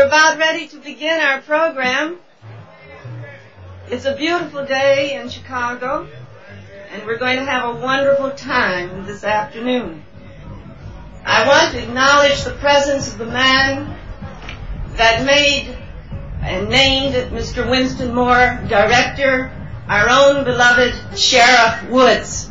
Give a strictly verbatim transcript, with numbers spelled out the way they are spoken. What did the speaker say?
about ready to begin our program. It's a beautiful day in Chicago, and we're going to have a wonderful time this afternoon. I want to acknowledge the presence of the man that made and named Mister Winston Moore director, our own beloved Sheriff Woods.